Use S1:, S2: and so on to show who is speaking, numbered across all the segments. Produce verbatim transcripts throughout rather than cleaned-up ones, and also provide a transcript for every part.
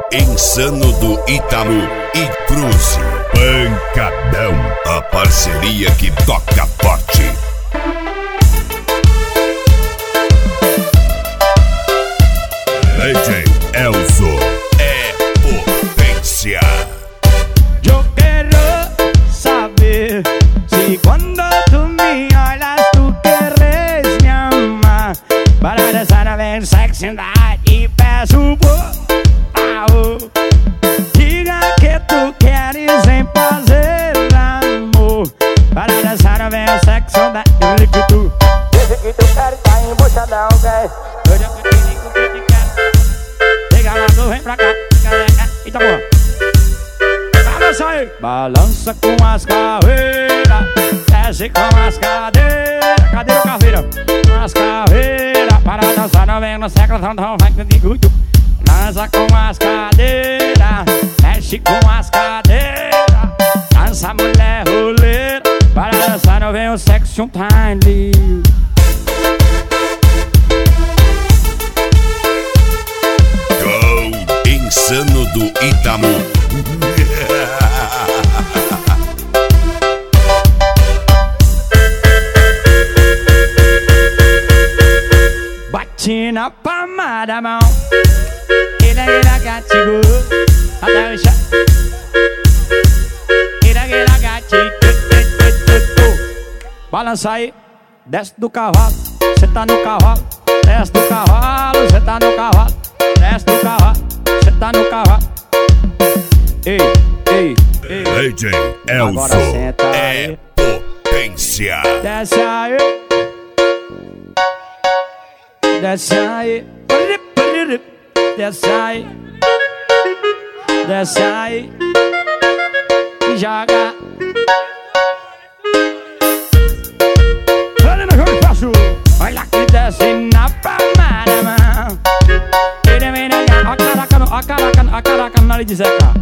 S1: Insano do Ítalo e Cruz. Pancadão, a parceria que toca forte. D J Elzo é potência.
S2: Eu quero saber se quando tu me olhas tu queres me amar. Para dançar na vez sexualidade e peço por favor, diga que tu queres em fazer amor. Para dançar na vez sexualidade e que tu disse que tu queres tá embuchadão, ok? Eu já pedi com que te quero. Chega lá, tu vem pra cá, eita porra. Balança aí. Balança com as caveiras, desce com as cadeiras. Cadê o caveira? Com as caveiras. Para dançar não vem no século, então não vai que digo. Dança com as cadeiras, mexe com as cadeiras. Dança mulher roleira. Para dançar não vem o sexo time.
S1: Go Insano do Ítalo.
S2: Bate na palma da mão, ira ira gatigo, até o chão. Ira ira gatigo, balança aí, desce do cavalo, cê tá no cavalo. Desce do cavalo, cê tá no cavalo. Desce do cavalo, cê tá no cavalo. Ei, ei, ei.
S1: D J Elzo é potência.
S2: Desce aí, desce aí, desce aí, desce aí, e joga. Olha no jogo de passo, olha que desce na palma da mão. Ele vem negar, ó caraca, ó caraca, ó caraca, na hora de zecar.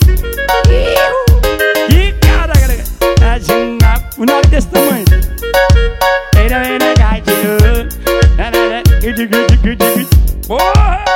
S2: Que cara, cara, desce na hora desse tamanho. Ele vem negar, tio. Porra!